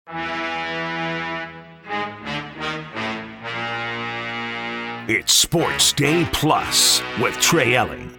It's Sports Day Plus with Trey Elling.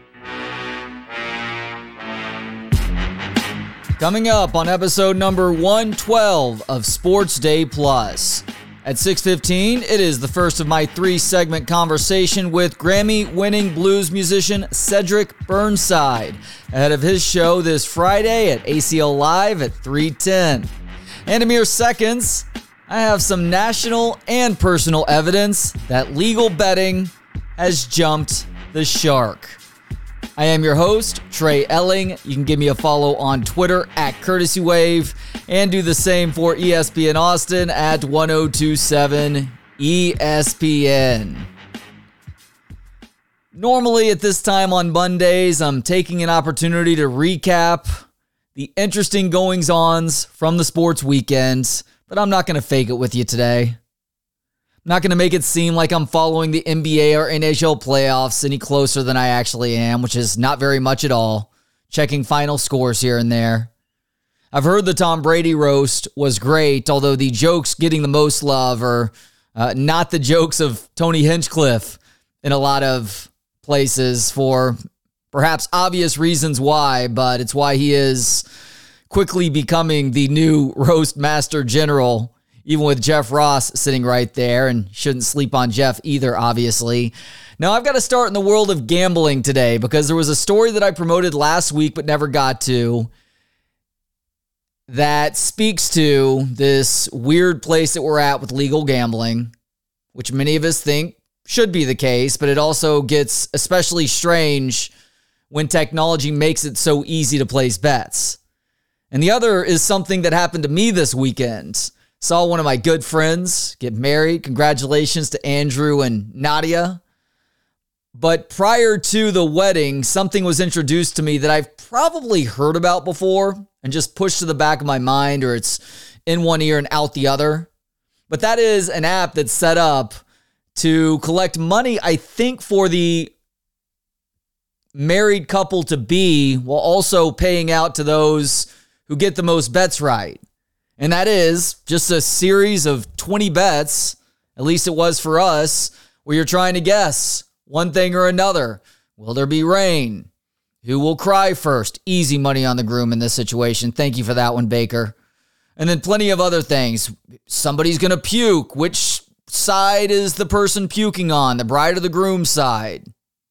Coming up on episode number 112 of Sports Day Plus. At 6:15, it is the first of my three-segment conversation with Grammy-winning blues musician Cedric Burnside, ahead of his show this Friday at ACL Live at 3:10. And in mere seconds, I have some national and personal evidence that legal betting has jumped the shark. I am your host, Trey Elling. You can give me a follow on Twitter at Courtesy Wave and do the same for ESPN Austin at 1027 ESPN. Normally at this time on Mondays, I'm taking an opportunity to recap the interesting goings-ons from the sports weekend, but I'm not going to fake it with you today. I'm not going to make it seem like I'm following the NBA or NHL playoffs any closer than I actually am, which is not very much at all. Checking final scores here and there. I've heard the Tom Brady roast was great, although the jokes getting the most love are not the jokes of Tony Hinchcliffe in a lot of places for perhaps obvious reasons why, but it's why he is quickly becoming the new roast master general, even with Jeff Ross sitting right there, and shouldn't sleep on Jeff either, obviously. Now, I've got to start in the world of gambling today because there was a story that I promoted last week but never got to that speaks to this weird place that we're at with legal gambling, which many of us think should be the case, but it also gets especially strange when technology makes it so easy to place bets. And the other is something that happened to me this weekend. Saw one of my good friends get married. Congratulations to Andrew and Nadia. But prior to the wedding, something was introduced to me that I've probably heard about before and just pushed to the back of my mind, or it's in one ear and out the other. But that is an app that's set up to collect money, I think, for the married couple to be, while also paying out to those who get the most bets right. And that is just a series of 20 bets, at least it was for us, where you're trying to guess one thing or another. Will there be rain? Who will cry first? Easy money on the groom in this situation. Thank you for that one, Baker. And then plenty of other things. Somebody's going to puke. Which side is the person puking on? The bride or the groom's side?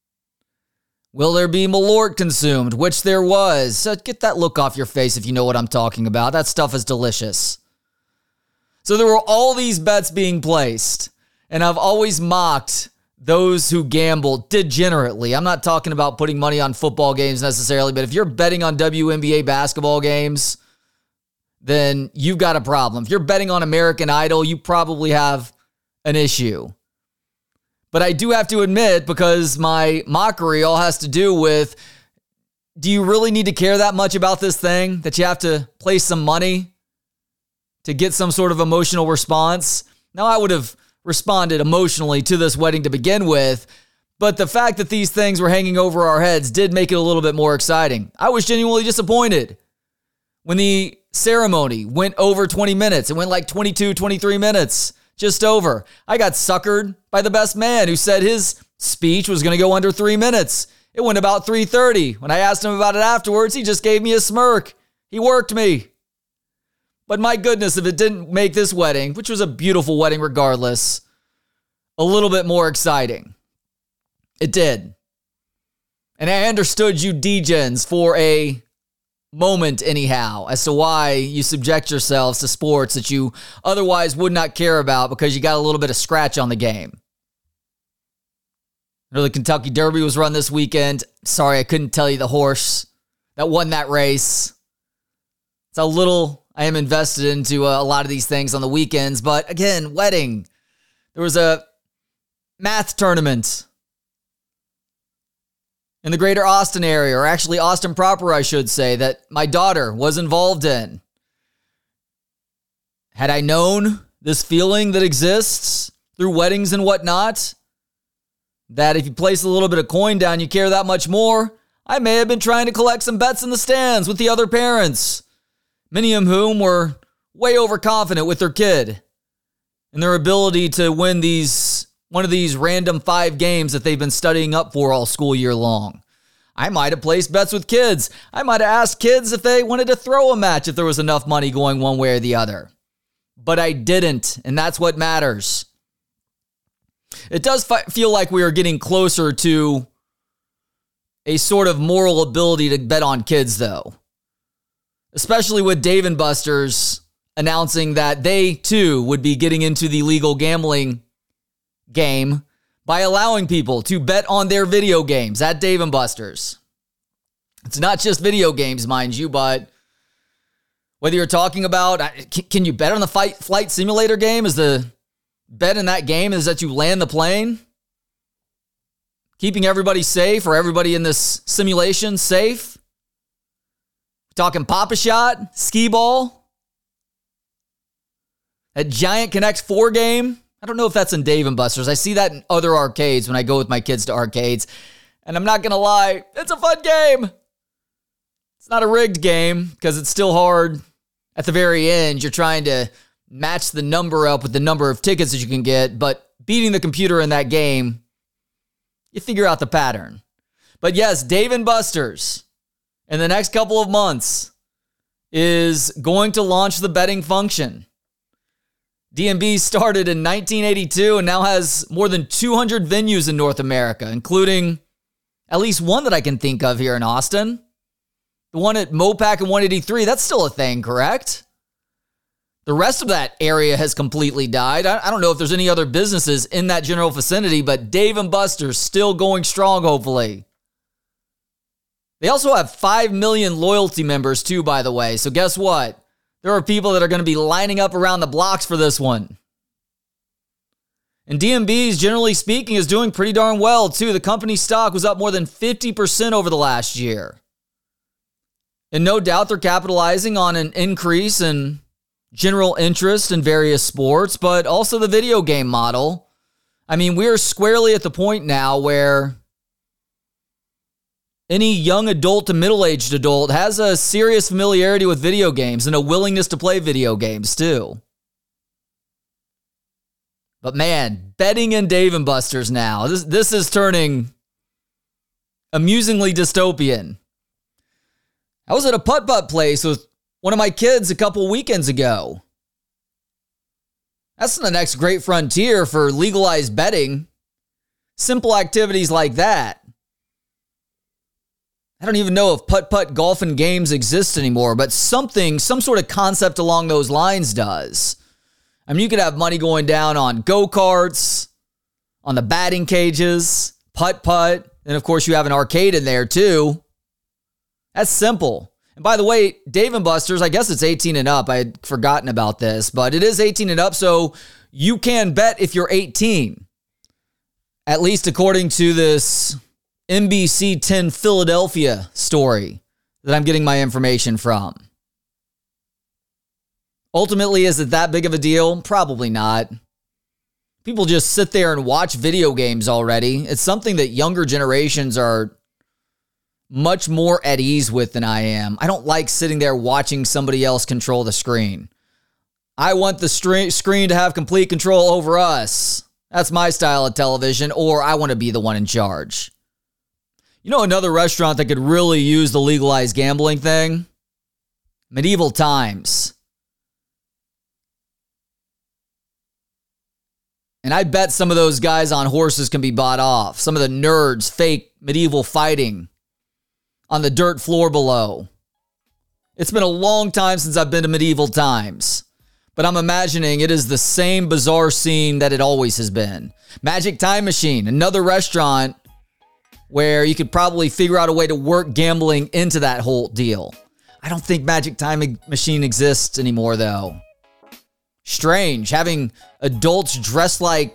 Will there be Malort consumed? Which there was. So get that look off your face if you know what I'm talking about. That stuff is delicious. So there were all these bets being placed, and I've always mocked those who gamble degenerately. I'm not talking about putting money on football games necessarily, but if you're betting on WNBA basketball games, then you've got a problem. If you're betting on American Idol, you probably have an issue. But I do have to admit, because my mockery all has to do with, do you really need to care that much about this thing that you have to place some money to get some sort of emotional response? Now, I would have responded emotionally to this wedding to begin with, but the fact that these things were hanging over our heads did make it a little bit more exciting. I was genuinely disappointed when the ceremony went over 20 minutes. It went like 22, 23 minutes. Just over. I got suckered by the best man who said his speech was going to go under 3 minutes. It went about 3:30. When I asked him about it afterwards, he just gave me a smirk. He worked me. But my goodness, if it didn't make this wedding, which was a beautiful wedding regardless, a little bit more exciting. It did. And I understood you degens for a moment anyhow as to why you subject yourselves to sports that you otherwise would not care about because you got a little bit of scratch on the game. I know the Kentucky Derby was run this weekend. Sorry, I couldn't tell you the horse that won that race. It's how little I am invested into a lot of these things on the weekends. But again, wedding. There was a math tournament in the greater Austin area, or actually Austin proper, I should say, that my daughter was involved in. Had I known this feeling that exists through weddings and whatnot, that if you place a little bit of coin down, you care that much more, I may have been trying to collect some bets in the stands with the other parents, many of whom were way overconfident with their kid and their ability to win one of these random 5 games that they've been studying up for all school year long. I might have placed bets with kids. I might have asked kids if they wanted to throw a match if there was enough money going one way or the other. But I didn't, and that's what matters. It does feel like we are getting closer to a sort of moral ability to bet on kids, though. Especially with Dave & Buster's announcing that they, too, would be getting into the legal gambling game by allowing people to bet on their video games at Dave & Buster's. It's not just video games, mind you, but whether you're talking about, can you bet on the flight simulator game? Is the bet in that game is that you land the plane? Keeping everybody safe, or everybody in this simulation safe? Talking Pop-A-Shot, Skee-Ball, that Giant Connect 4 game. I don't know if that's in Dave & Buster's. I see that in other arcades when I go with my kids to arcades. And I'm not going to lie, it's a fun game. It's not a rigged game because it's still hard. At the very end, you're trying to match the number up with the number of tickets that you can get. But beating the computer in that game, you figure out the pattern. But yes, Dave & Buster's in the next couple of months is going to launch the betting function. D&B started in 1982 and now has more than 200 venues in North America, including at least one that I can think of here in Austin. The one at Mopac and 183, that's still a thing, correct? The rest of that area has completely died. I don't know if there's any other businesses in that general vicinity, but Dave & Buster's still going strong, hopefully. They also have 5 million loyalty members too, by the way. So guess what? There are people that are going to be lining up around the blocks for this one. And D&B's, generally speaking, is doing pretty darn well too. The company stock was up more than 50% over the last year. And no doubt they're capitalizing on an increase in general interest in various sports, but also the video game model. I mean, we're squarely at the point now where any young adult to middle-aged adult has a serious familiarity with video games and a willingness to play video games too. But man, betting in Dave & Buster's now, this is turning amusingly dystopian. I was at a putt-putt place with one of my kids a couple weekends ago. That's the next great frontier for legalized betting. Simple activities like that. I don't even know if putt-putt golf and games exist anymore, but some sort of concept along those lines does. I mean, you could have money going down on go-karts, on the batting cages, putt-putt, and of course you have an arcade in there too. That's simple. And by the way, Dave & Buster's, I guess it's 18 and up. I had forgotten about this, but it is 18 and up, so you can bet if you're 18. At least according to this NBC 10 Philadelphia story that I'm getting my information from. Ultimately, is it that big of a deal? Probably not. People just sit there and watch video games already. It's something that younger generations are much more at ease with than I am. I don't like sitting there watching somebody else control the screen. I want the screen to have complete control over us. That's my style of television, or I want to be the one in charge. You know another restaurant that could really use the legalized gambling thing? Medieval Times. And I bet some of those guys on horses can be bought off. Some of the nerds, fake medieval fighting on the dirt floor below. It's been a long time since I've been to Medieval Times, but I'm imagining it is the same bizarre scene that it always has been. Magic Time Machine, another restaurant where you could probably figure out a way to work gambling into that whole deal. I don't think Magic Time Machine exists anymore, though. Strange, having adults dressed like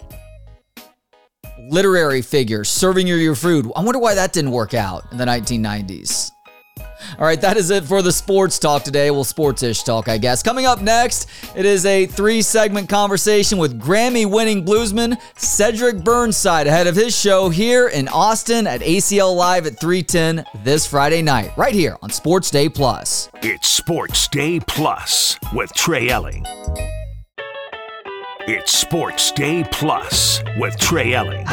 literary figures serving you your food. I wonder why that didn't work out in the 1990s. All right, that is it for the sports talk today. Well, sports-ish talk, I guess. Coming up next, it is a 3-segment conversation with Grammy-winning bluesman Cedric Burnside ahead of his show here in Austin at ACL Live at 3:10 this Friday night, right here on Sports Day Plus. It's Sports Day Plus with Trey Elling. It's Sports Day Plus with Trey Elling.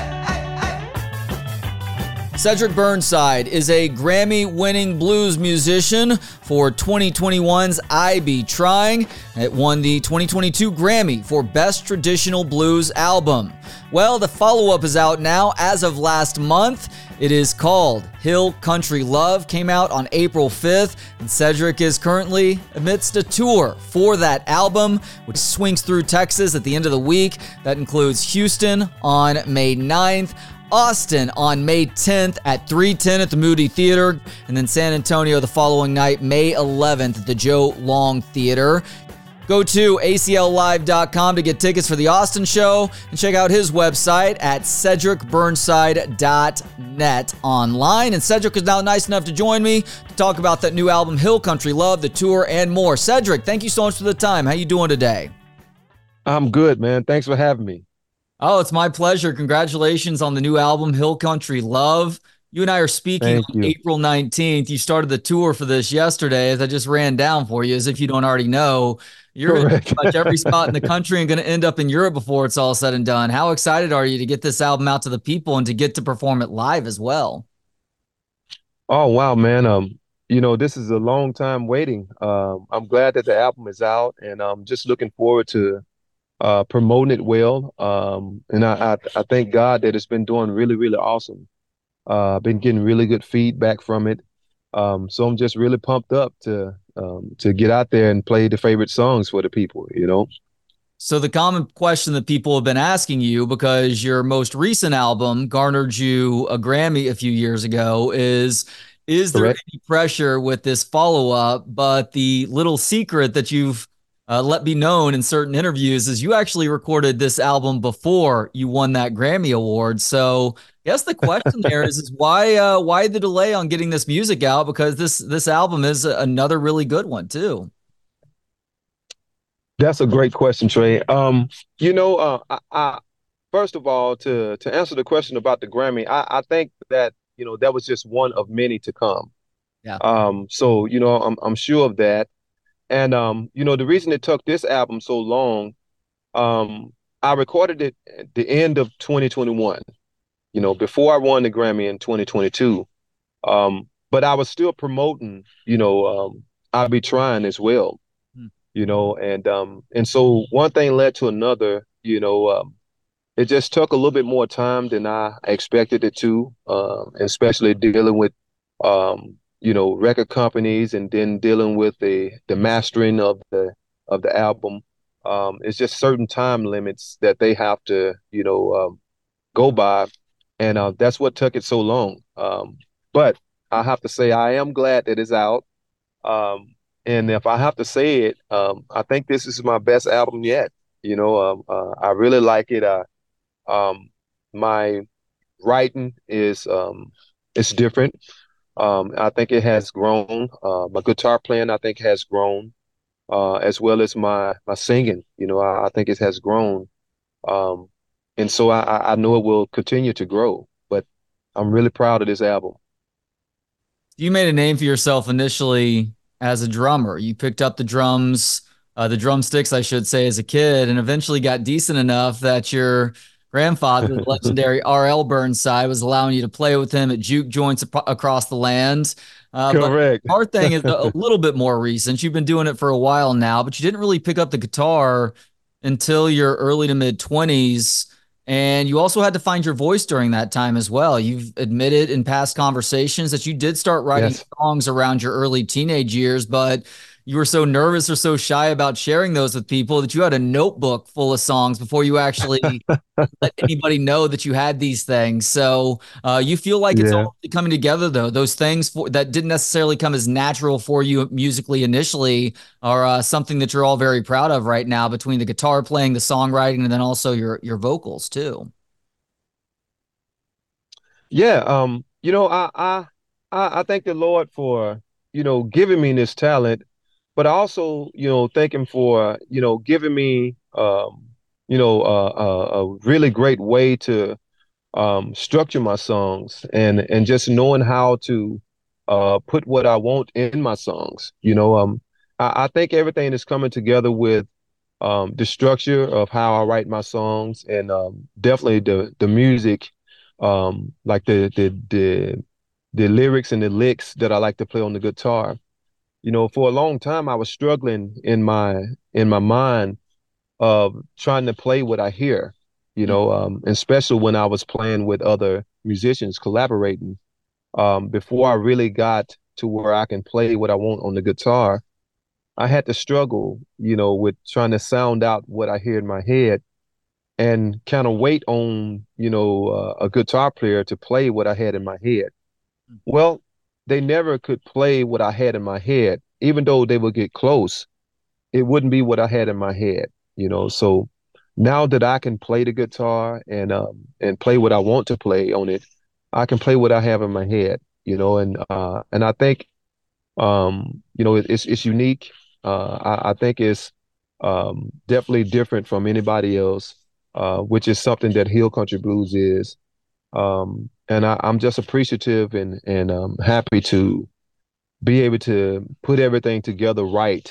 Cedric Burnside is a Grammy-winning blues musician for 2021's I Be Trying. It won the 2022 Grammy for Best Traditional Blues Album. Well, the follow-up is out now as of last month. It is called Hill Country Love, came out on April 5th, and Cedric is currently amidst a tour for that album, which swings through Texas at the end of the week. That includes Houston on May 9th, Austin on May 10th at 3:10 at the Moody Theater, and then San Antonio the following night, May 11th at the Joe Long Theater. Go to acllive.com to get tickets for the Austin show and check out his website at cedricburnside.net online. And Cedric is now nice enough to join me to talk about that new album, Hill Country Love, the tour, and more. Cedric, thank you so much for the time. How you doing today? I'm good, man. Thanks for having me. Oh, it's my pleasure. Congratulations on the new album, Hill Country Love. You and I are speaking on April 19th. You started the tour for this yesterday, as I just ran down for you, as if you don't already know. You're in pretty much every spot in the country and going to end up in Europe before it's all said and done. How excited are you to get this album out to the people and to get to perform it live as well? Oh, wow, man. This is a long time waiting. I'm glad that the album is out, and I'm just looking forward to promoting it well. And I thank God that it's been doing really, really awesome. Been getting really good feedback from it. So I'm just really pumped up to get out there and play the favorite songs for the people, So the common question that people have been asking you, because your most recent album garnered you a Grammy a few years ago, is there any pressure with this follow-up? But the little secret that you've let be known in certain interviews is you actually recorded this album before you won that Grammy award. So I guess the question there is why the delay on getting this music out? Because this album is another really good one too. That's a great question, Trey. I first of all, to answer the question about the Grammy, I think that that was just one of many to come. Yeah. So I'm sure of that. And, the reason it took this album so long, I recorded it at the end of 2021, before I won the Grammy in 2022. But I was still promoting, I'll Be Trying as well, and so one thing led to another, it just took a little bit more time than I expected it to, especially dealing with, record companies, and then dealing with the mastering of the album. It's just certain time limits that they have to, go by. And that's what took it so long. But I have to say, I am glad that it's out. And if I have to say it, I think this is my best album yet. I really like it. My writing is it's different. I think it has grown. My guitar playing, I think, has grown, as well as my singing. I think it has grown. And so I know it will continue to grow. But I'm really proud of this album. You made a name for yourself initially as a drummer. You picked up the drumsticks, I should say, as a kid, and eventually got decent enough that your grandfather, the legendary R.L. Burnside, was allowing you to play with him at juke joints across the land. Correct. But our thing is a little bit more recent. You've been doing it for a while now, but you didn't really pick up the guitar until your early to mid 20s. And you also had to find your voice during that time as well. You've admitted in past conversations that you did start writing songs around your early teenage years, but you were so nervous or so shy about sharing those with people that you had a notebook full of songs before you actually let anybody know that you had these things. So you feel like it's all coming together, though. Those things that didn't necessarily come as natural for you musically initially are something that you're all very proud of right now, between the guitar playing, the songwriting, and then also your vocals too. Yeah. I thank the Lord for giving me this talent, but also, thank him for, giving me, a really great way to structure my songs and just knowing how to put what I want in my songs. I think everything is coming together with the structure of how I write my songs and definitely the music, like the lyrics and the licks that I like to play on the guitar. For a long time I was struggling in my mind of trying to play what I hear, and especially when I was playing with other musicians, collaborating. Before I really got to where I can play what I want on the guitar, I had to struggle, with trying to sound out what I hear in my head and kind of wait on, a guitar player to play what I had in my head. Well, they never could play what I had in my head, even though they would get close. It wouldn't be what I had in my head. So now that I can play the guitar and play what I want to play on it, I can play what I have in my head, and I think it's unique. I think it's definitely different from anybody else, which is something that Hill Country Blues is. And I'm just appreciative and happy to be able to put everything together right.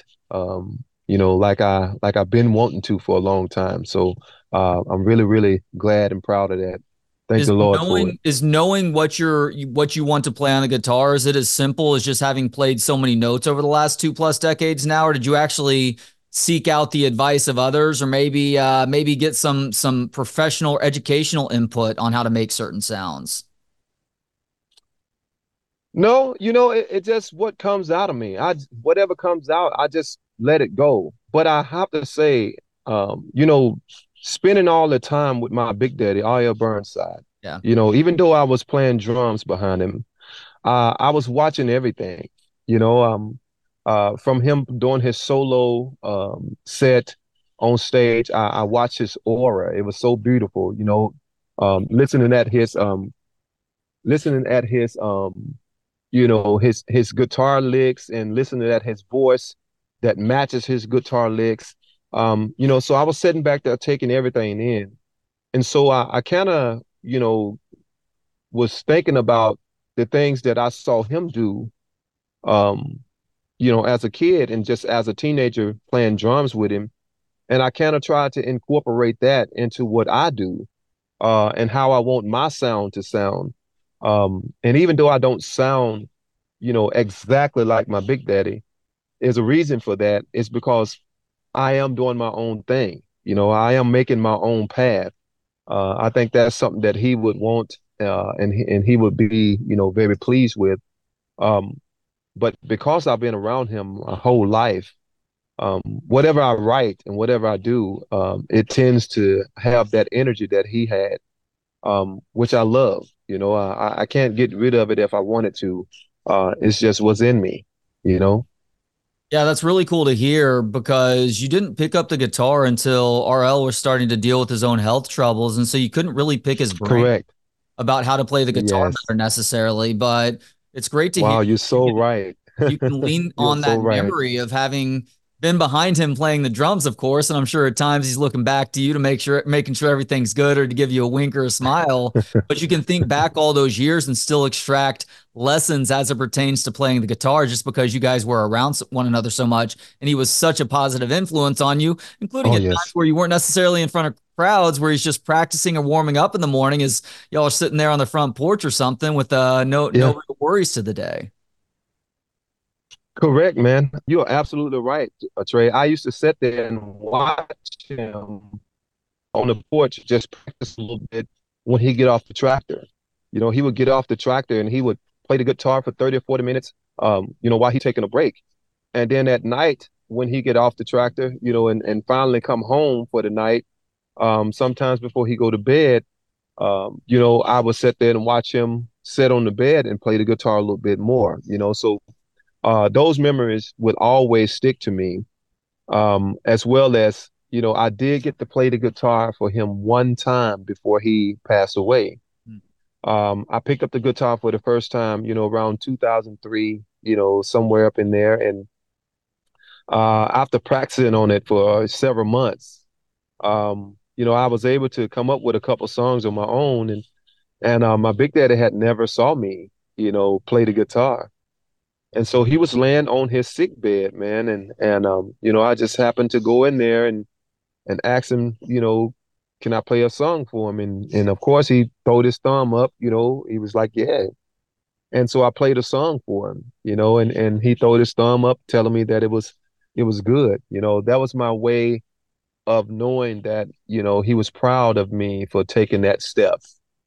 Like I've been wanting to for a long time. So I'm really, really glad and proud of that. Thank Is the Lord for it. knowing what you want to play on the guitar, is it as simple as just having played so many notes over the last 2+ decades now, or did you actually seek out the advice of others, or maybe get some professional or educational input on how to make certain sounds? No, it just what comes out of me. Whatever comes out, I just let it go. But I have to say, spending all the time with my Big Daddy, R.L. Burnside, Yeah. even though I was playing drums behind him, I was watching everything, you know, from him doing his solo set on stage. I watched his aura. It was so beautiful, listening at his guitar licks and listening at his voice that matches his guitar licks. So I was sitting back there taking everything in. And so I kind of, was thinking about the things that I saw him do, um, as a kid and just as a teenager playing drums with him. And I kind of tried to incorporate that into what I do, and how I want my sound to sound. And even though I don't sound, exactly like my Big Daddy, there's a reason for that. It's because I am doing my own thing. I am making my own path. I think that's something that he would want, and he would be, very pleased with. Um, but because I've been around him my whole life, whatever I write and whatever I do, it tends to have that energy that he had, which I love. I can't get rid of it if I wanted to. It's just what's in me, you know? Yeah, that's really cool to hear because you didn't pick up the guitar until RL was starting to deal with his own health troubles. And so you couldn't really pick his brain Correct. about how to play the guitar Yes. better necessarily. But it's great to hear Wow, you're so right. you can lean You're on so that right. memory of having been behind him playing the drums, of course. And I'm sure at times he's looking back to you to making sure everything's good or to give you a wink or a smile. But you can think back all those years and still extract lessons as it pertains to playing the guitar just because you guys were around one another so much. And he was such a positive influence on you, including Oh, at times yes. where you weren't necessarily in front of crowds, where he's just practicing or warming up in the morning as y'all are sitting there on the front porch or something with no Yeah, real worries to the day. correct, man. You're absolutely right, Trey. I used to sit there and watch him on the porch, just practice a little bit when he get off the tractor. He would get off the tractor and he would play the guitar for 30 or 40 minutes, while he taking a break. And then at night, when he get off the tractor, and finally come home for the night, sometimes before he go to bed, I would sit there and watch him sit on the bed and play the guitar a little bit more. So those memories would always stick to me, as well as, I did get to play the guitar for him one time before he passed away. I picked up the guitar for the first time, around 2003, somewhere up in there. And after practicing on it for several months, I was able to come up with a couple songs on my own. And my big daddy had never saw me, play the guitar. And so he was laying on his sick bed, man. And I just happened to go in there and ask him, can I play a song for him? And of course he throwed his thumb up, he was like, yeah. And so I played a song for him, and he throwed his thumb up, telling me that it was good. That was my way of knowing that, he was proud of me for taking that step,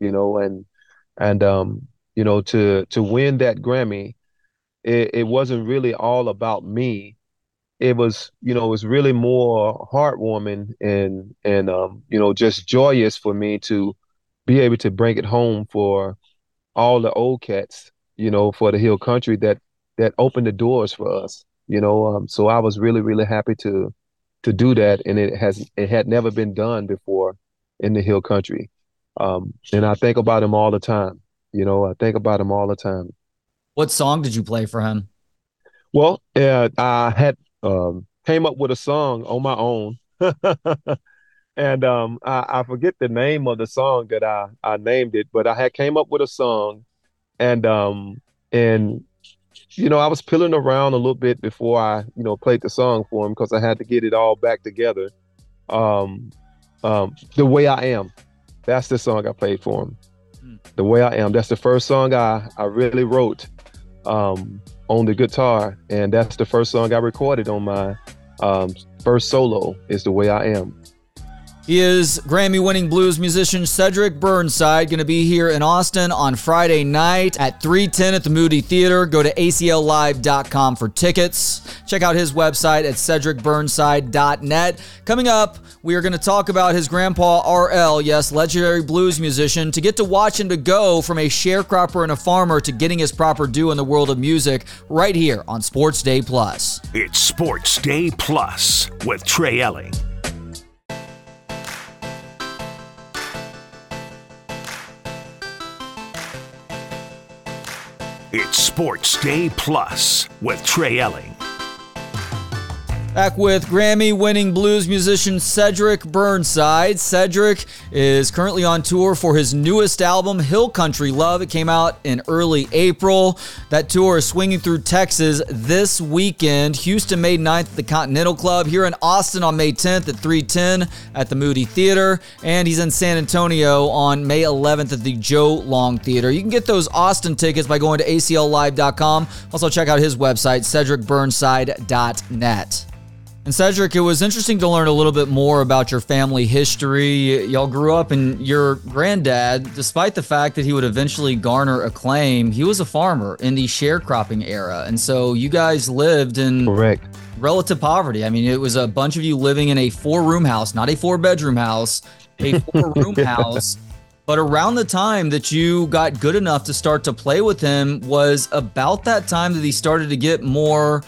and to win that Grammy, it wasn't really all about me. It was really more heartwarming and just joyous for me to be able to bring it home for all the old cats, for the Hill Country that opened the doors for us, so I was really, really happy to do that. And it had never been done before in the Hill Country. And I think about him all the time. I think about him all the time. What song did you play for him? Well, I had came up with a song on my own. And I forget the name of the song that I named it, but I had came up with a song, and I was pilling around a little bit before I played the song for him, because I had to get it all back together. The Way I Am, that's the song I played for him. The Way I Am, that's the first song I really wrote on the guitar, and that's the first song I recorded on my first solo, is The Way I Am. He is Grammy-winning blues musician Cedric Burnside, going to be here in Austin on Friday night at 3:10 at the Moody Theater. Go to acllive.com for tickets. Check out his website at cedricburnside.net. Coming up, we are going to talk about his grandpa, R.L., yes, legendary blues musician, to get to watch him to go from a sharecropper and a farmer to getting his proper due in the world of music, right here on Sports Day Plus. It's Sports Day Plus with Trey Elling. It's Sports Day Plus with Trey Elling. Back with Grammy-winning blues musician Cedric Burnside. Cedric is currently on tour for his newest album, Hill Country Love. It came out in early April. That tour is swinging through Texas this weekend. Houston, May 9th at the Continental Club. Here in Austin on May 10th at 3:10 at the Moody Theater. And he's in San Antonio on May 11th at the Joe Long Theater. You can get those Austin tickets by going to acllive.com. Also check out his website, cedricburnside.net. And Cedric, it was interesting to learn a little bit more about your family history. Y'all grew up, and your granddad, despite the fact that he would eventually garner acclaim, he was a farmer in the sharecropping era. And so you guys lived in Correct. relative poverty. I mean, it was a bunch of you living in a 4-room house, not a 4-bedroom house, a 4-room house. But around the time that you got good enough to start to play with him was about that time that he started to get more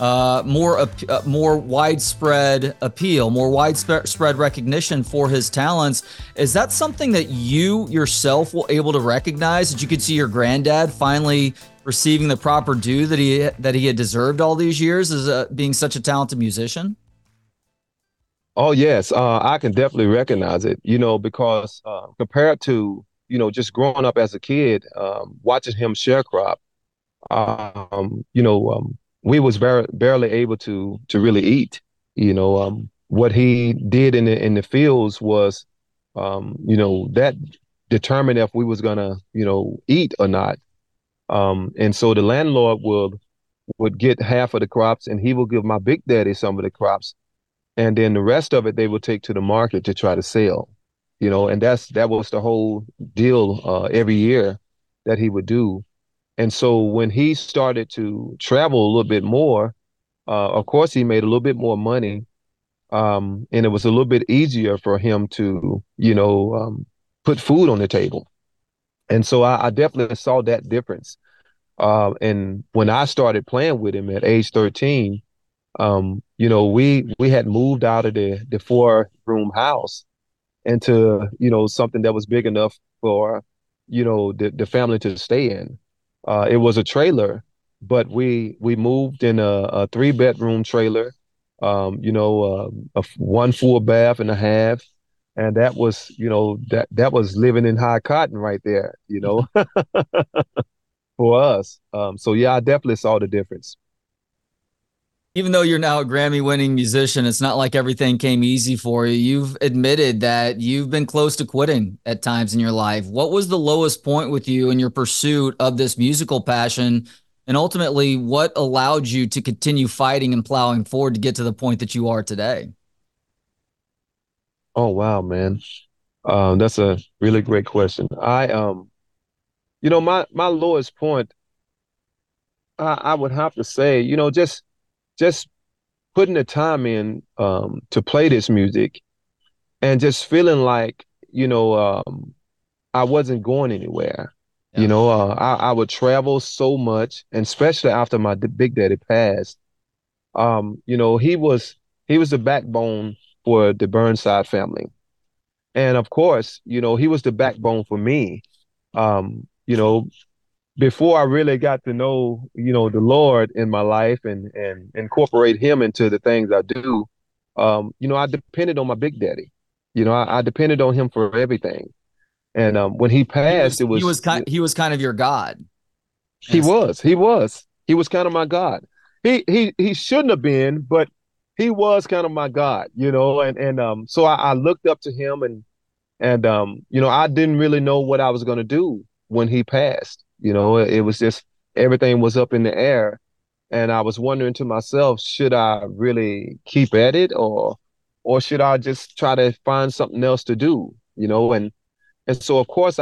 widespread appeal, more widespread recognition for his talents. Is that something that you yourself were able to recognize, that you could see your granddad finally receiving the proper due that he had deserved all these years as being such a talented musician? Oh, yes. I can definitely recognize it, because compared to, just growing up as a kid, watching him sharecrop, we was barely able to really eat. What he did in the fields was, that determined if we was gonna, eat or not. And so the landlord would get half of the crops, and he will give my big daddy some of the crops, and then the rest of it they would take to the market to try to sell. And that was the whole deal every year that he would do. And so when he started to travel a little bit more, of course, he made a little bit more money. And it was a little bit easier for him to, put food on the table. And so I definitely saw that difference. And when I started playing with him at age 13, we had moved out of the 4-room house into, something that was big enough for, the family to stay in. It was a trailer, but we moved in a 3 bedroom trailer, one full bath and a half, and that was that was living in high cotton right there, for us. So yeah, I definitely saw the difference. Even though you're now a Grammy winning musician, it's not like everything came easy for you. You've admitted that you've been close to quitting at times in your life. What was the lowest point with you in your pursuit of this musical passion? And ultimately, what allowed you to continue fighting and plowing forward to get to the point that you are today? Oh wow, man. That's a really great question. My lowest point, I would have to say, just putting the time in to play this music and just feeling like, I wasn't going anywhere. Yeah. I would travel so much, and especially after my big daddy passed. He was the backbone for the Burnside family. And of course, he was the backbone for me. Um, you know, Before I really got to know, the Lord in my life and incorporate him into the things I do, I depended on my big daddy. I depended on him for everything. And when he He passed, was it he was was kind he was kind of your God. he Yes. was he was kind of my God. He shouldn't have been, but he was kind of my God, and so I looked up to him and I didn't really know what I was going to do when he passed. It was just everything was up in the air. And I was wondering to myself, should I really keep at it or should I just try to find something else to do? And so of course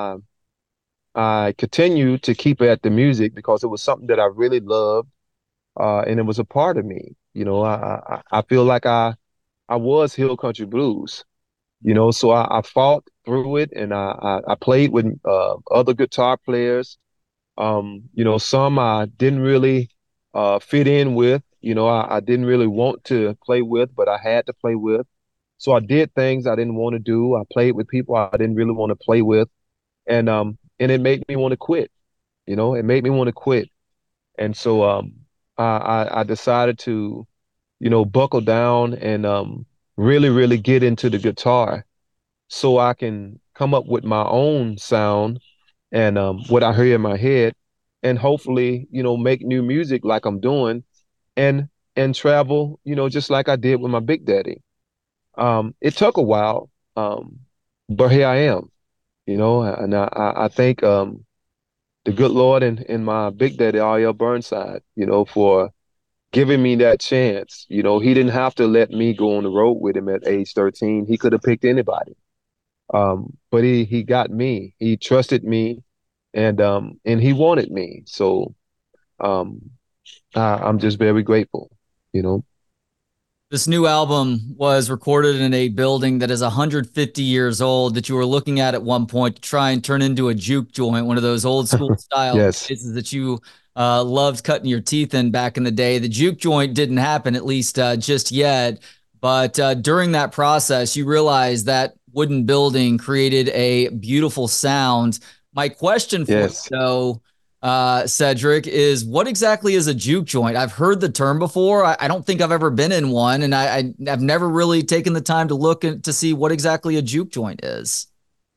I continued to keep at the music because it was something that I really loved, and it was a part of me. I feel like I was Hill Country Blues. So I fought through it and I played with other guitar players. Some I didn't really fit in with. I didn't really want to play with, but I had to play with. So I did things I didn't want to do. I played with people I didn't really want to play with, and it made me want to quit. It made me want to quit. And so I decided to buckle down and really really get into the guitar so I can come up with my own sound and what I hear in my head, and hopefully, make new music like I'm doing, and travel, just like I did with my Big Daddy. It took a while, but here I am, and I thank the good Lord and my Big Daddy R.L. Burnside, for giving me that chance. He didn't have to let me go on the road with him at age 13. He could have picked anybody. But he got me. He trusted me, and he wanted me. So um, I'm just very grateful. You know. This new album was recorded in a building that is 150 years old that you were looking at one point to try and turn into a juke joint, one of those old school style Yes. places that you loved cutting your teeth in back in the day. The juke joint didn't happen, at least just yet. But during that process, you realized that wooden building created a beautiful sound. My question for you, Yes. though, Cedric, is what exactly is a juke joint? I've heard the term before. I don't think I've ever been in one, and I've never really taken the time to look to see what exactly a juke joint is.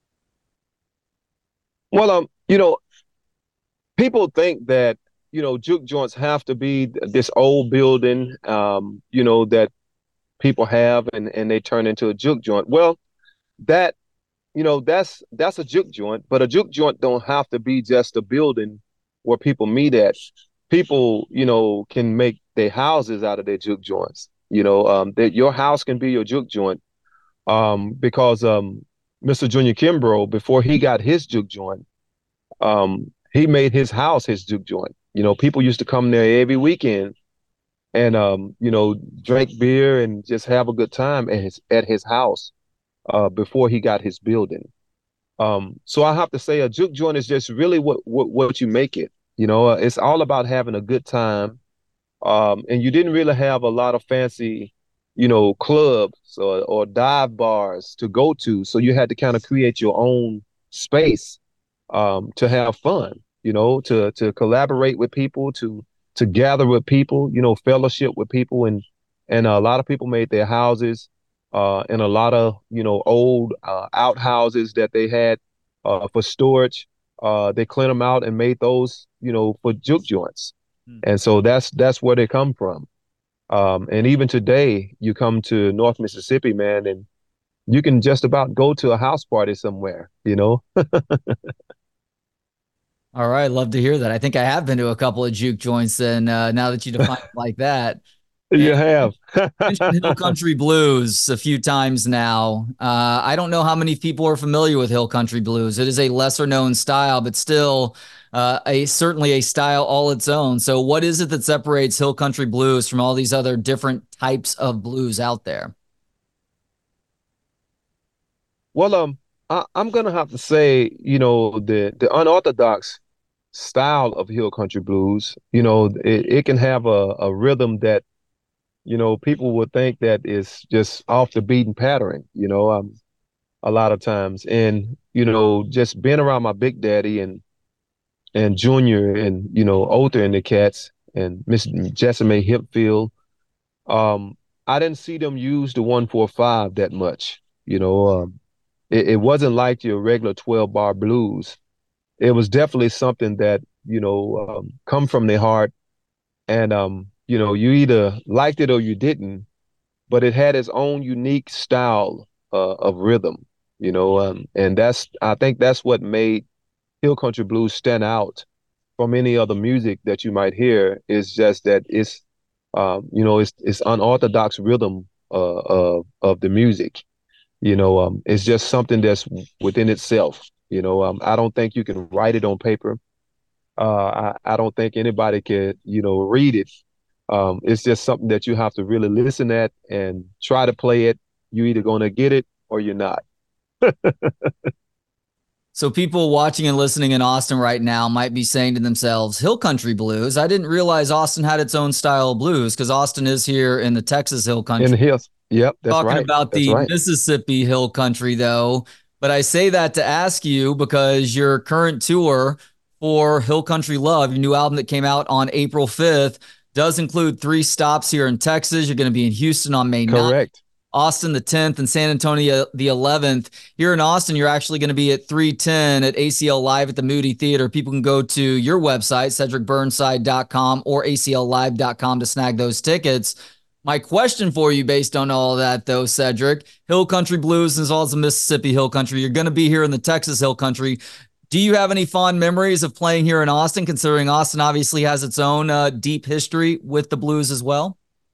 Well, people think that juke joints have to be this old building, that people have, and they turn into a juke joint. Well, that that's a juke joint, but a juke joint don't have to be just a building where people meet at. People, can make their houses out of their juke joints. That your house can be your juke joint. Because Mr. Junior Kimbrough, before he got his juke joint, he made his house his juke joint. People used to come there every weekend and drink beer and just have a good time at his house before he got his building. So I have to say a juke joint is just really what you make it. It's all about having a good time. And you didn't really have a lot of fancy, clubs or dive bars to go to. So you had to kind of create your own space to have fun. to collaborate with people, to gather with people, fellowship with people, and a lot of people made their houses in a lot of old outhouses that they had for storage. They cleaned them out and made those for juke joints, and so that's where they come from. And even today, you come to North Mississippi, man, and you can just about go to a house party somewhere. All right, love to hear that. I think I have been to a couple of juke joints, and now that you define it like that. You have. Mentioned Hill Country Blues a few times now. I don't know how many people are familiar with Hill Country Blues. It is a lesser known style, but still certainly a style all its own. So what is it that separates Hill Country Blues from all these other different types of blues out there? Well, I'm gonna have to say, the unorthodox style of Hill Country Blues, it can have a rhythm that people would think that is just off the beaten pattern, a lot of times. And, just being around my big daddy and Junior and, Other and the cats and Miss Jessime Hipfield, I didn't see them use the 1-4-5 that much. It wasn't like your regular 12-bar blues. It was definitely something that, come from their heart. And, you either liked it or you didn't, but it had its own unique style of rhythm, and I think that's what made Hill Country Blues stand out from any other music that you might hear. Is just that it's unorthodox rhythm of the music. It's just something that's within itself. I don't think you can write it on paper. I don't think anybody could, read it. It's just something that you have to really listen at and try to play it. You're either going to get it or you're not. So people watching and listening in Austin right now might be saying to themselves, Hill Country Blues? I didn't realize Austin had its own style of blues, because Austin is here in the Texas Hill Country. In the hills. Yep, that's Talking right. about the Mississippi Hill Country, though. But I say that to ask you because your current tour for Hill Country Love, your new album that came out on April 5th, does include 3 stops here in Texas. You're going to be in Houston on May 9th. Correct. Austin the 10th, and San Antonio the 11th. Here in Austin, you're actually going to be at 3:10 at ACL Live at the Moody Theater. People can go to your website, CedricBurnside.com or ACLLive.com to snag those tickets. My question for you based on all of that, though, Cedric, Hill Country Blues as well as the Mississippi Hill Country, you're going to be here in the Texas Hill Country. Do you have any fond memories of playing here in Austin, considering Austin obviously has its own deep history with the blues as well?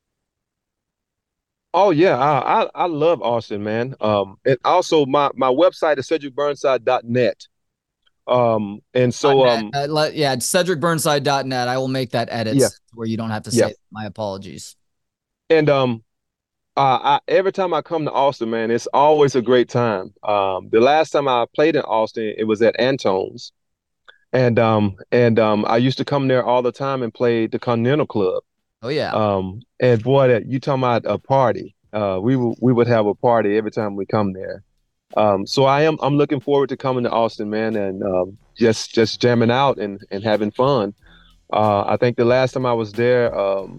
Oh yeah, I love Austin, man. And also my website is CedricBurnside.net. And so it's CedricBurnside.net. I will make that edit where you don't have to say it. My apologies. And every time I come to Austin, man, it's always a great time. The last time I played in Austin, it was at Antone's, and I used to come there all the time and play the Continental Club. Oh yeah. And boy, you talking about a party? We would have a party every time we come there. So I'm looking forward to coming to Austin, man, and just jamming out and having fun. I think the last time I was there,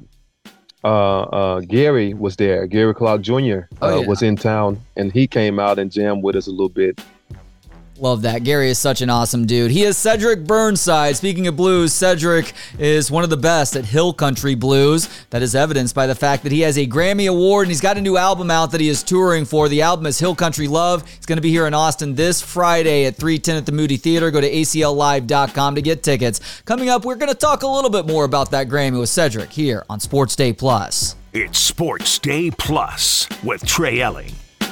Gary was there. Gary Clark Jr. Was in town, and he came out and jammed with us a little bit. Love that. Gary is such an awesome dude. He is Cedric Burnside. Speaking of blues, Cedric is one of the best at Hill Country Blues. That is evidenced by the fact that he has a Grammy Award and he's got a new album out that he is touring for. The album is Hill Country Love. He's going to be here in Austin this Friday at 3:10 at the Moody Theater. Go to ACLLive.com to get tickets. Coming up, we're going to talk a little bit more about that Grammy with Cedric here on Sports Day Plus. It's Sports Day Plus with Trey Elling.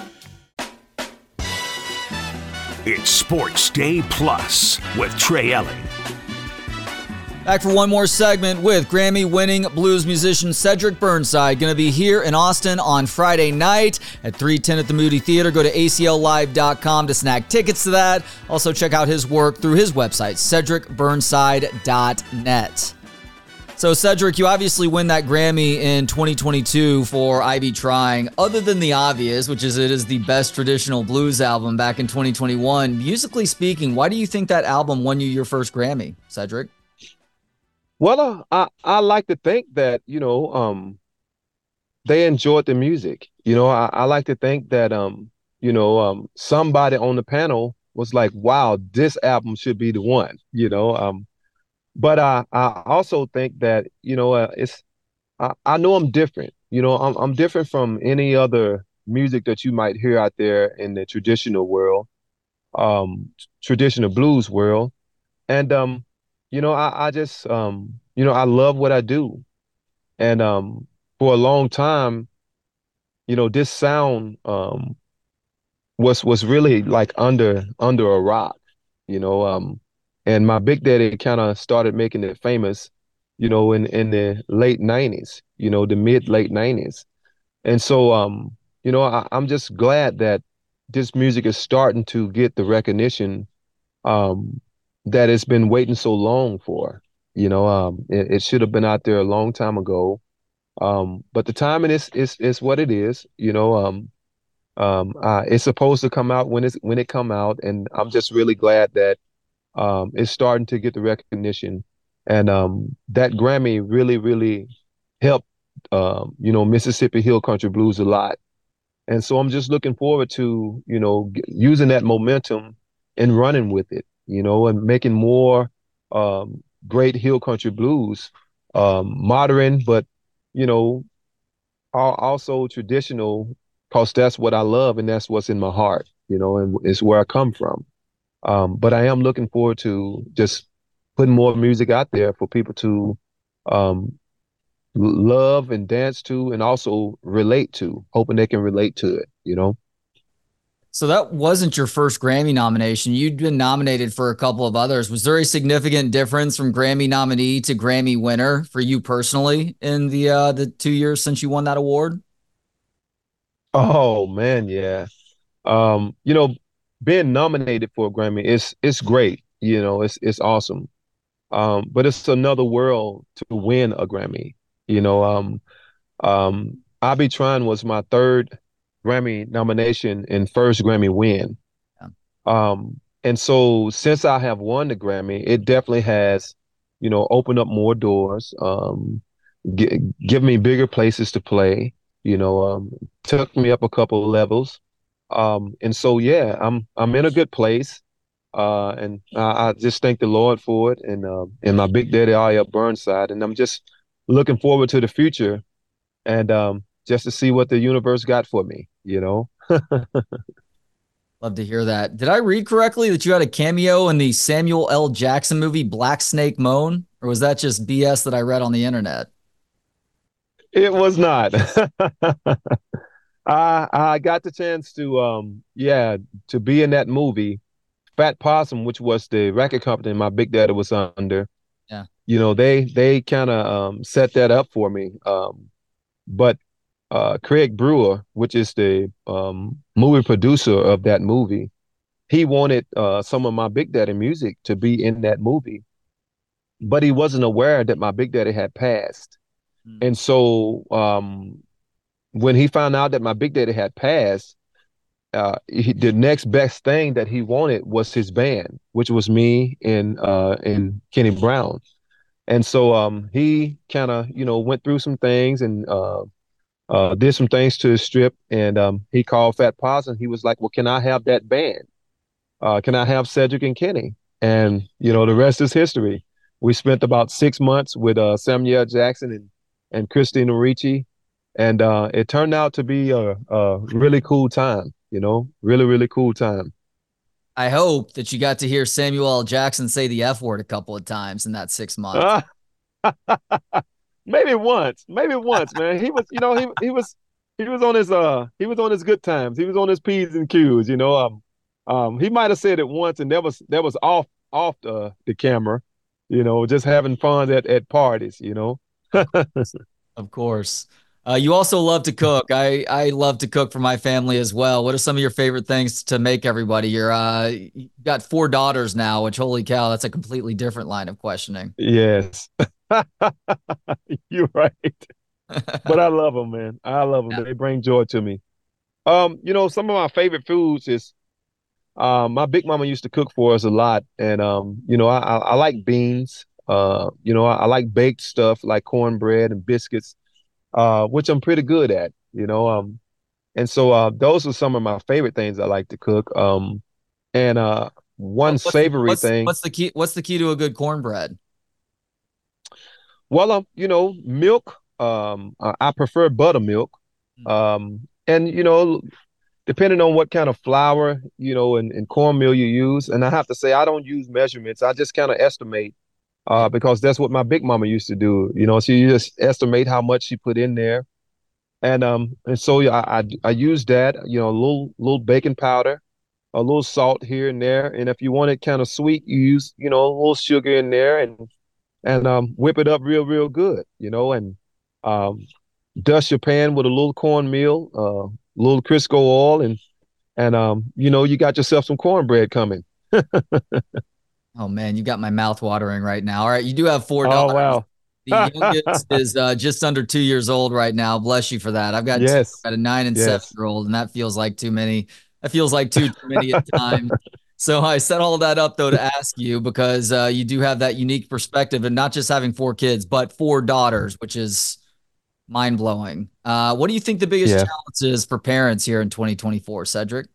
It's Sports Day Plus with Trey Elling. Back for one more segment with Grammy-winning blues musician Cedric Burnside. Going to be here in Austin on Friday night at 3:10 at the Moody Theater. Go to ACLLive.com to snag tickets to that. Also check out his work through his website, CedricBurnside.net. So, Cedric, you obviously win that Grammy in 2022 for I Be Trying. Other than the obvious, which is it is the best traditional blues album back in 2021, musically speaking, why do you think that album won you your first Grammy, Cedric? Well, I like to think that, they enjoyed the music. I like to think that, somebody on the panel was like, wow, this album should be the one, but I also think that, I know I'm different. I'm different from any other music that you might hear out there in the traditional world, traditional blues world. And, I just, I love what I do. And for a long time, this sound was really like under a rock, you know. And my Big Daddy kind of started making it famous, in the late 90s, the mid late 90s. And so I'm just glad that this music is starting to get the recognition um that it's been waiting so long for. It should have been out there a long time ago. But the timing is what it is. It's supposed to come out when it come out, and I'm just really glad that it's starting to get the recognition, and that Grammy really really helped Mississippi Hill Country Blues a lot, and so I'm just looking forward to using that momentum and running with it, and making more great Hill Country Blues, modern, but you know also traditional, because that's what I love and that's what's in my heart, and it's where I come from. But I am looking forward to just putting more music out there for people to um, love and dance to and also relate to, hoping they can relate to it. So that wasn't your first Grammy nomination. You'd been nominated for a couple of others. Was there a significant difference from Grammy nominee to Grammy winner for you personally in the 2 years since you won that award? Oh man, yeah. Um, you know, Being nominated for a Grammy it's great. It's awesome. But it's another world to win a Grammy. You know, I Be Trying was my third Grammy nomination and first Grammy win. Yeah. And so since I have won the Grammy, it definitely has, opened up more doors, give me bigger places to play, took me up a couple of levels. And so yeah, I'm in a good place. And I just thank the Lord for it, and my Big Daddy I.L. Burnside, and I'm just looking forward to the future, and just to see what the universe got for me. Love to hear that. Did I read correctly that you had a cameo in the Samuel L. Jackson movie Black Snake Moan? Or was that just BS that I read on the internet? It was not. I got the chance to to be in that movie. Fat Possum, which was the record company my Big Daddy was under. Yeah. They kind of set that up for me. But Craig Brewer, which is the movie producer of that movie, he wanted some of my Big Daddy music to be in that movie, but he wasn't aware that my Big Daddy had passed. Hmm. And so when he found out that my Big Daddy had passed, the next best thing that he wanted was his band, which was me and Kenny Brown. And so he kind of went through some things and did some things to his strip, and he called Fat Possum. He was like, "Well, can I have that band? Can I have Cedric and Kenny?" And the rest is history. We spent about 6 months with Samuel Jackson and Christina Ricci, and it turned out to be a really cool time. Really really cool time. I hope that you got to hear Samuel L. Jackson say the F word a couple of times in that 6 months. Maybe once, man. He was, he was on his good times. He was on his P's and Q's. He might have said it once, and that was off the camera. Just having fun at parties. Of course. You also love to cook. I love to cook for my family as well. What are some of your favorite things to make everybody? You've got 4 daughters now, which holy cow, that's a completely different line of questioning. Yes. You're right. But I love them, man. I love them. Yeah. They bring joy to me. Some of my favorite foods is my big mama used to cook for us a lot, and I like beans. I like baked stuff like cornbread and biscuits, which I'm pretty good at. And so those are some of my favorite things I like to cook. And one savory thing. What's the key to a good cornbread? Well, milk. I prefer buttermilk. And depending on what kind of flour, and cornmeal you use. And I have to say, I don't use measurements. I just kind of estimate, Yeah. because that's what my big mama used to do. She just estimate how much she put in there. And so yeah, I use that, a little baking powder, a little salt here and there. And if you want it kind of sweet, you use, a little sugar in there and whip it up real, real good, and um, dust your pan with a little cornmeal, a little Crisco oil, and you got yourself some cornbread coming. Oh man, you got my mouth watering right now. All right, you do have four Oh daughters. wow. The youngest is just under 2 years old right now. Bless you for that. I've got two. Yes. I've got a 9 and 7 Yes. year old, and that feels like too many. That feels like too many at times. So I set all that up though to ask you because you do have that unique perspective, and not just having four kids, but four daughters, which is mind blowing. What do you think the biggest Yeah. challenge is for parents here in 2024, Cedric?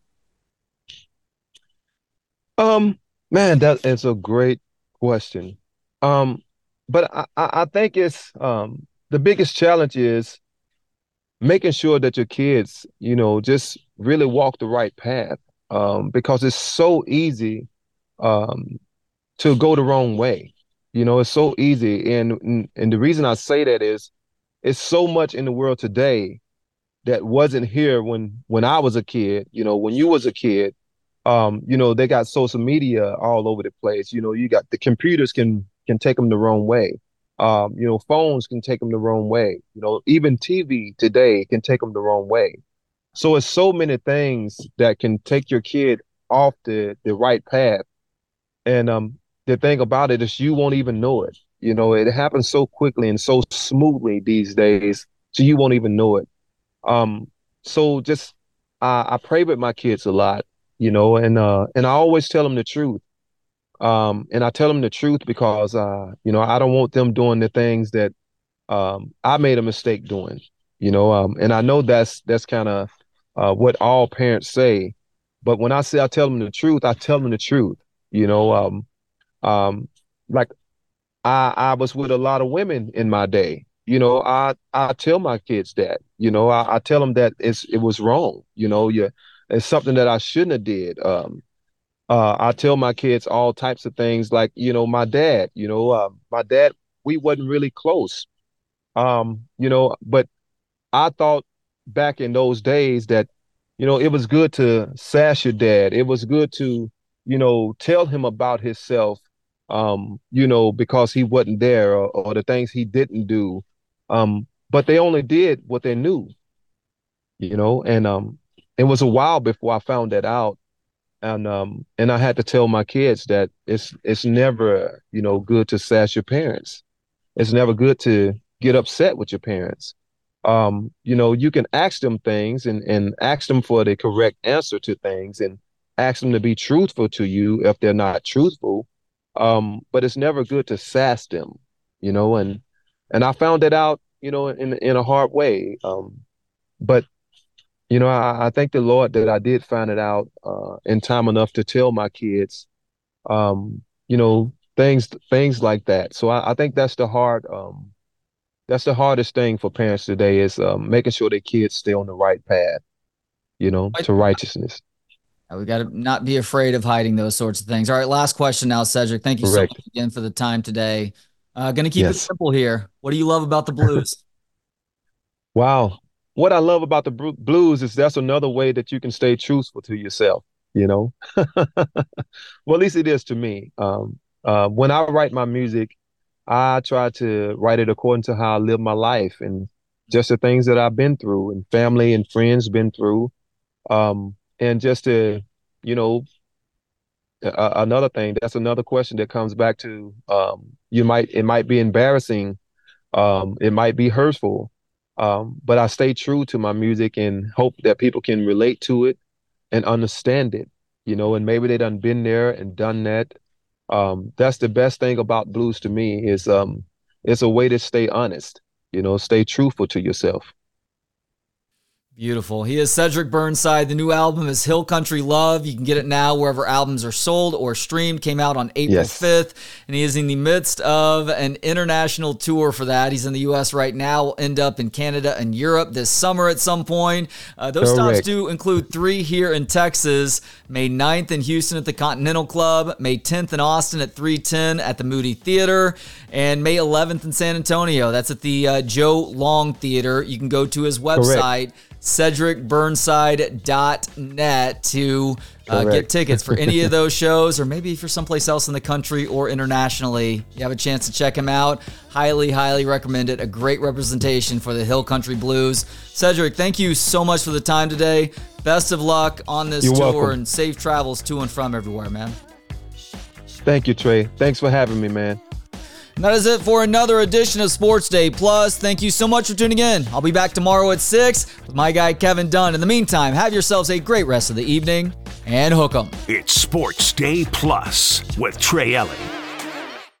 Um, Man, that is a great question. Um, but I think it's the biggest challenge is making sure that your kids, just really walk the right path. Because it's so easy um to go the wrong way. It's so easy. And the reason I say that is it's so much in the world today that wasn't here when I was a kid, when you was a kid. They got social media all over the place. You got the computers can take them the wrong way. Phones can take them the wrong way. Even TV today can take them the wrong way. So it's so many things that can take your kid off the right path. And the thing about it is you won't even know it. It happens so quickly and so smoothly these days, so you won't even know it. Um, so just I pray with my kids a lot, and I always tell them the truth. And I tell them the truth because I don't want them doing the things that I made a mistake doing. And I know that's kind of what all parents say, but when I say I tell them the truth, I tell them the truth. You know, um, like I was with a lot of women in my day. I tell my kids that. I tell them that it was wrong. It's something that I shouldn't have did. I tell my kids all types of things like, my dad, we wasn't really close. But I thought back in those days that, it was good to sass your dad. It was good to, tell him about himself, because he wasn't there or the things he didn't do. But they only did what they knew, and it was a while before I found that out. And I had to tell my kids that it's never, good to sass your parents. It's never good to get upset with your parents. You can ask them things and ask them for the correct answer to things and ask them to be truthful to you if they're not truthful. But it's never good to sass them, and I found that out, in a hard way. But I thank the Lord that I did find it out in time enough to tell my kids, things like that. So I think that's the hardest thing for parents today is making sure their kids stay on the right path, to righteousness. We got to not be afraid of hiding those sorts of things. All right, last question now, Cedric. Thank you so Correct. much again for the time today. Going to keep it Yes. simple here. What do you love about the Blues? Wow. What I love about the blues is that's another way that you can stay truthful to yourself, you know? Well, at least it is to me. When I write my music, I try to write it according to how I live my life and just the things that I've been through and family and friends been through. And just to, you know, another thing, that's another question that comes back to it might be embarrassing, it might be hurtful, but I stay true to my music and hope that people can relate to it and understand it, and maybe they done been there and done that. That's the best thing about blues to me is it's a way to stay honest, stay truthful to yourself. Beautiful. He is Cedric Burnside. The new album is Hill Country Love. You can get it now wherever albums are sold or streamed. Came out on April 5th, and he is in the midst of an international tour for that. He's in the U.S. right now. Will end up in Canada and Europe this summer at some point. Those stops do include 3 here in Texas, May 9th in Houston at the Continental Club, May 10th in Austin at 310 at the Moody Theater, and May 11th in San Antonio. That's at the Joe Long Theater. You can go to his website, CedricBurnside.net to get tickets for any of those shows, or maybe if you're someplace else in the country or internationally, you have a chance to check him out. Highly, highly recommend it. A great representation for the Hill Country Blues. Cedric, thank you so much for the time today. Best of luck on this tour. Welcome. And safe travels to and from everywhere, man. Thank you, Trey. Thanks for having me, man. And that is it for another edition of Sports Day Plus. Thank you so much for tuning in. I'll be back tomorrow at 6 with my guy Kevin Dunn. In the meantime, have yourselves a great rest of the evening and hook 'em. It's Sports Day Plus with Trey Elling.